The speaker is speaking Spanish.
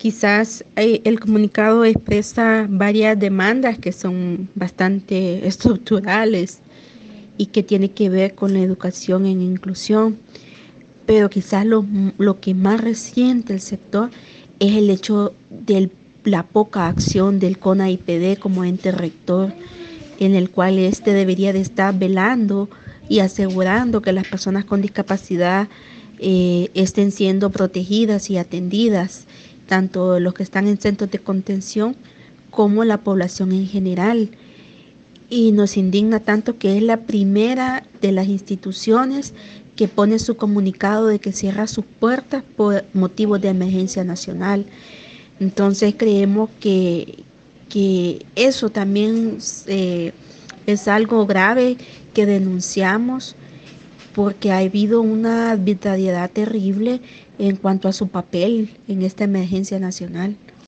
Quizás el comunicado expresa varias demandas que son bastante estructurales y que tiene que ver con la educación en inclusión, pero quizás lo que más resiente el sector es el hecho de la poca acción del CONA-IPD como ente rector, en el cual este debería de estar velando y asegurando que las personas con discapacidad estén siendo protegidas y atendidas, tanto los que están en centros de contención como la población en general. Y nos indigna tanto que es la primera de las instituciones que pone su comunicado de que cierra sus puertas por motivos de emergencia nacional. Entonces creemos que eso también es algo grave que denunciamos porque ha habido una arbitrariedad terrible en cuanto a su papel en esta emergencia nacional.